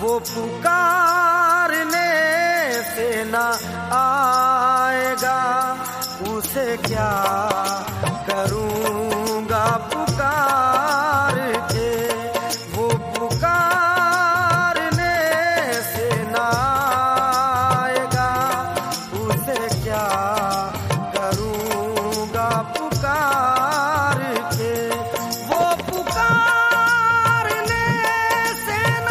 वो पुकारने से न आएगा, उसे क्या करूँगा पुकार के। वो पुकारने से न आएगा, उसे क्या करूँगा पुकार के। वो पुकारने से न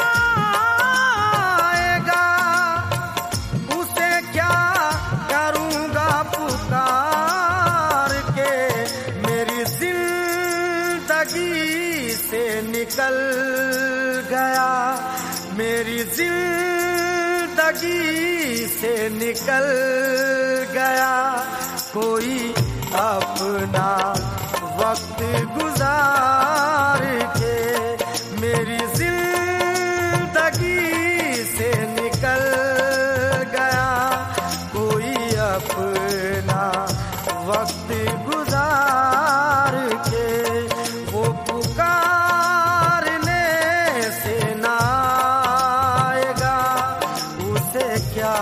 आएगा, उसे क्या करूँगा पुकार के। मेरी जिंदगी से निकल गया, मेरी जिंदगी से निकल गया कोई अपना वक्त गुजार के। मेरी जिंदगी से निकल गया कोई अपना वक्त गुजार के। वो पुकारने से न आएगा, उसे क्या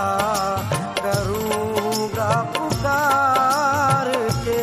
करूँगा पुकार के।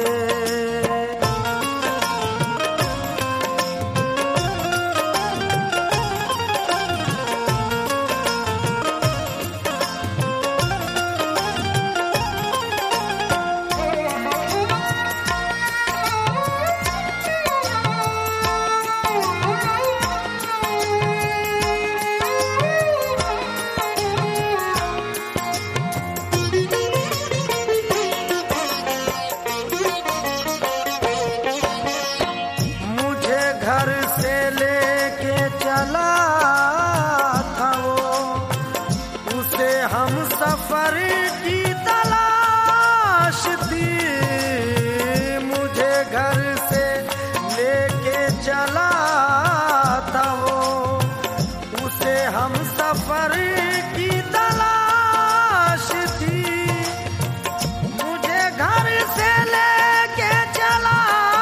घर से लेके चला था वो, उसे हम सफर की तलाश थी। मुझे घर से लेके चला था वो, उसे हम सफर की तलाश थी। मुझे घर से लेके चला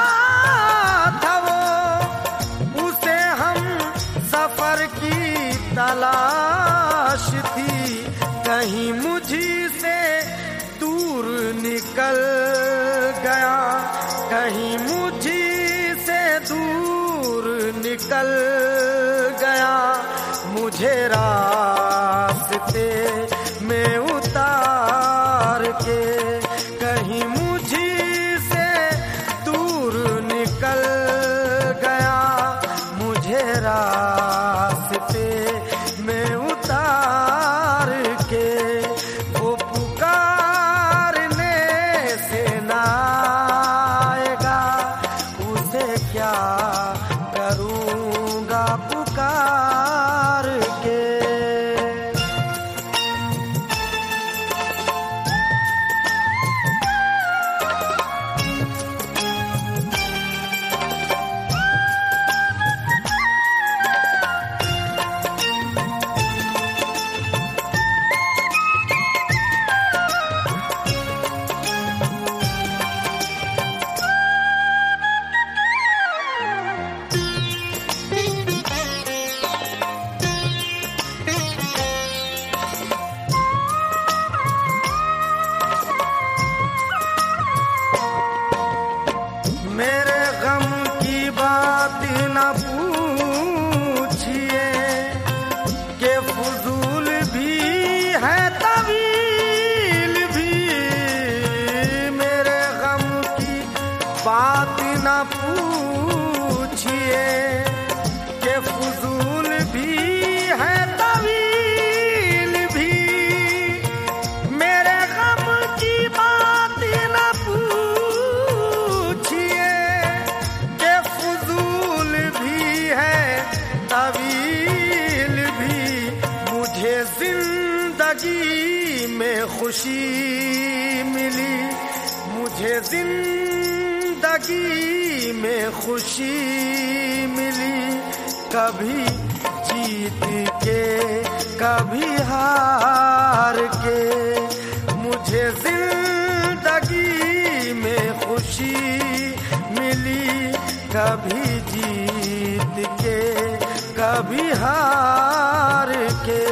सफर की तलाश थी। कहीं मुझी से दूर निकल गया, कहीं मुझी से दूर निकल गया। मुझे रास्ते में उतार के कहीं मुझी से दूर निकल गया। मुझे रास्ते में उतार के वो पुकारने से न आएगा, उसे क्या करूँगा पुकार के। मेरे गम की बात न पूछिए कि फजूल भी है तवील भी। मेरे गम की बात न पूछिए कि फजूल भी है तवील भी। मेरे गम की बात न तवील भी। मुझे जिंदगी में खुशी मिली, मुझे जिंदगी में खुशी मिली। कभी जीत के कभी हार के मुझे जिंदगी में खुशी मिली। कभी जीत के कभी हार के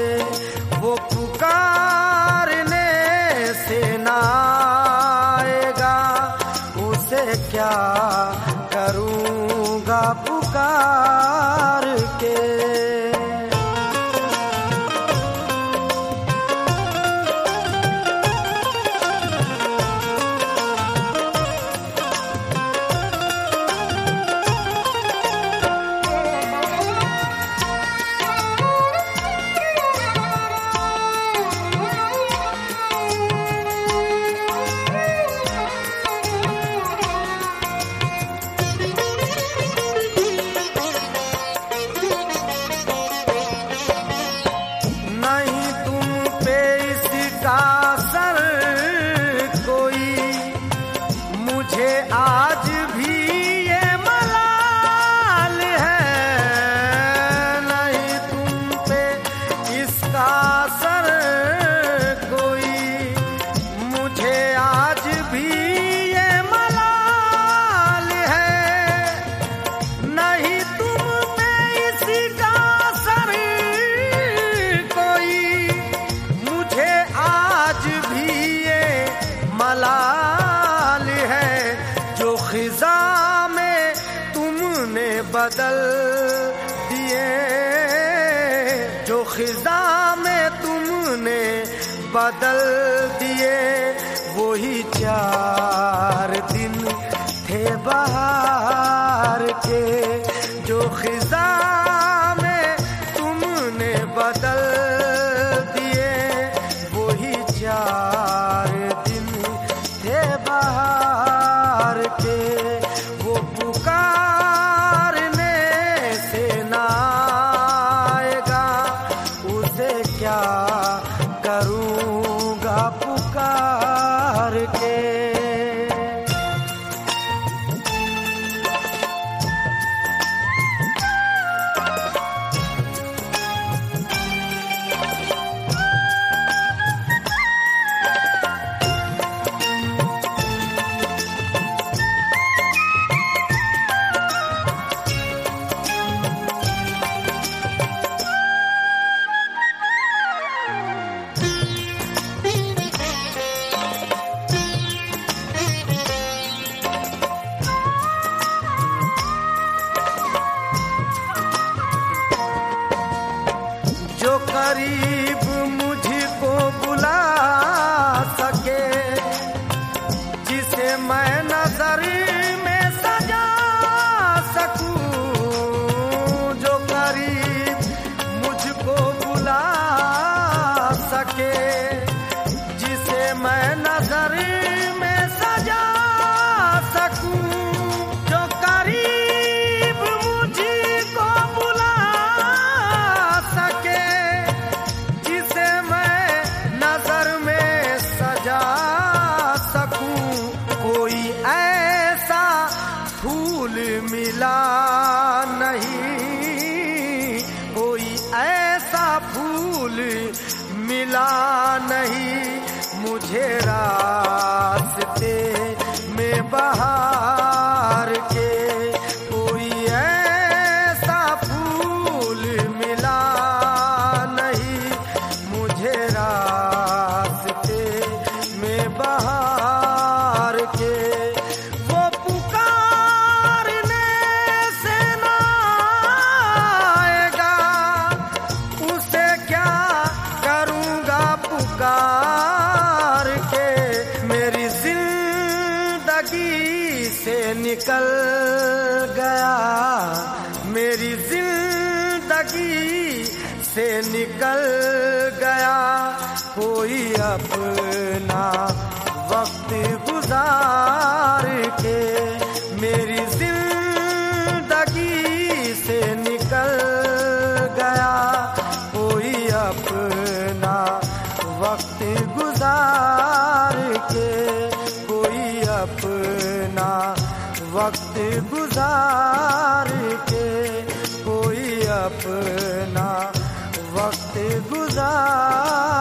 बदल दिए, जो खिजा में तुमने बदल दिए, वही 4 दिन थे बहार के। जो खिजा में तुमने बदल दिए, वही 4 दिन थे बहार के। वो पुकारने से ना आएगा, उसे क्या करूँगा पुकार के। जो करीब मुझको बुला सके, जिसे मैं नजर में सजा सकूं। जो करीब मुझको बुला सके, जिसे मैं नजर में सजा सकूं। जो करीब मुझको बुला सके, जिसे मैं नजर में सजा सकूं। कोई ऐसा फूल मिला नहीं, कोई ऐसा फूल मिला नहीं, मुझे रास्ते में बहार के। कोई ऐसा फूल मिला नहीं, मुझे रास्ते में बहार के। वो पुकारने से ना आएगा, उसे क्या करूँगा पुकार के। मेरी जिंदगी से निकल गया, मेरी जिंदगी से निकल गया, कोई अपना वक्त गुजार के। मेरी जिंदगी से निकल गया, कोई अपना वक्त गुजार के। कोई अपना वक्त गुजार के, कोई अपना वक्त गुजार